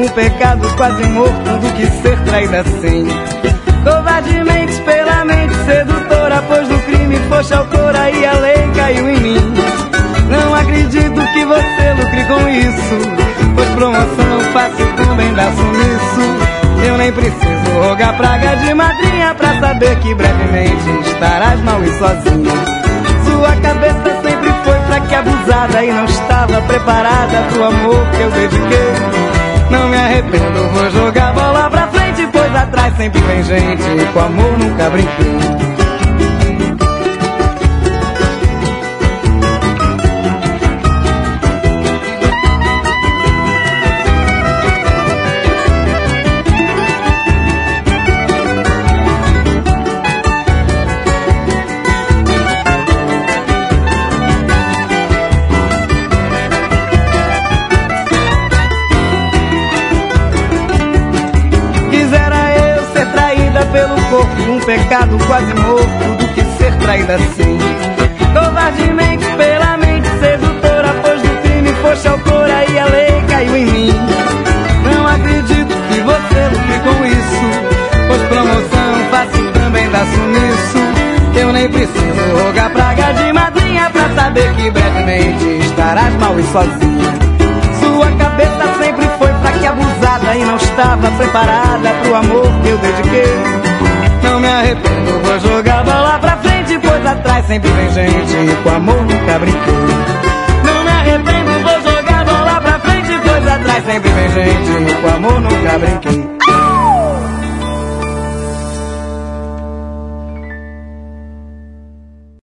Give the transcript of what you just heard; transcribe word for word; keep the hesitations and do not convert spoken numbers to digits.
pecado quase morto do que ser traída assim. Covardemente pela mente sedutora, pois do crime foste autora e a lei caiu em mim. Não acredito que você lucre com isso, pois promoção fácil também dá sumiço. Eu nem preciso rogar praga de madrinha pra saber que brevemente estarás mal e sozinha. Sua cabeça sempre foi fraca e abusada e não estava preparada pro amor que eu dediquei. Não me arrependo, vou jogar bola pra frente, pois atrás sempre vem gente e com amor nunca brinquei. Pelo corpo, um pecado quase morto do que ser traída assim. Covardemente pela mente sedutora, pois do crime foste autora e a lei caiu em mim. Não acredito que você lucre com isso, pois promoção fácil também dá sumiço. Eu nem preciso rogar praga de madrinha pra saber que brevemente estarás mal e sozinha. Sua cabeça sempre foi fraca e abusada e não estava preparada pro amor que eu dediquei. Não me arrependo, vou jogar bola pra frente, pois atrás sempre vem gente e com amor nunca brinquei. Não me arrependo, vou jogar bola pra frente, pois atrás sempre vem gente e com amor nunca brinquei.